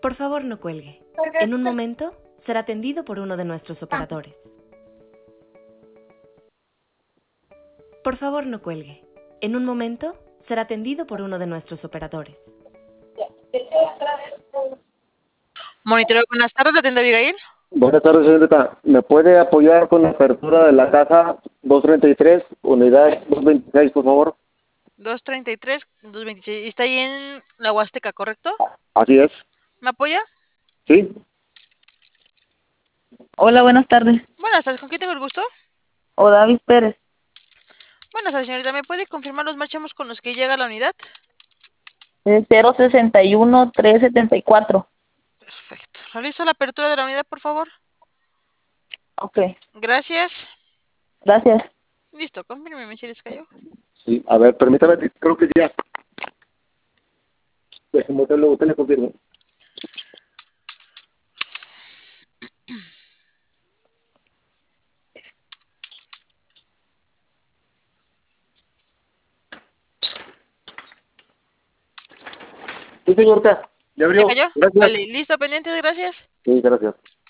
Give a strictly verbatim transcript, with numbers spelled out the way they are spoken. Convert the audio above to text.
Por favor, no cuelgue. En un momento será atendido por uno de nuestros operadores. Por favor, no cuelgue. En un momento será atendido por uno de nuestros operadores. Monitoreo, buenas tardes, ¿la tienda Abigail? Buenas tardes, señorita. ¿Me puede apoyar con la apertura de la caja doscientos treinta y tres, unidad doscientos veintiséis, por favor? doscientos treinta y tres, doscientos veintiséis. Está ahí en la Huasteca, ¿correcto? Así es. ¿Me apoya? ¿Sí? Hola, buenas tardes. Buenas tardes, ¿con quién tengo el gusto? O David Pérez. Buenas tardes, señorita. ¿Me puede confirmar los marchamos con los que llega la unidad? Es cero sesenta y uno, trescientos setenta y cuatro. Perfecto. Realizo la apertura de la unidad, por favor. Ok, Gracias. gracias. Listo, confírmeme si les cayó. Sí. A ver, permítame, creo que ya. Déjeme, usted luego, usted le confirmo. Sí, señorita. ¿Ya ¿Ya abrió? cayó? Gracias. Vale, listo, pendientes, gracias. Sí, gracias.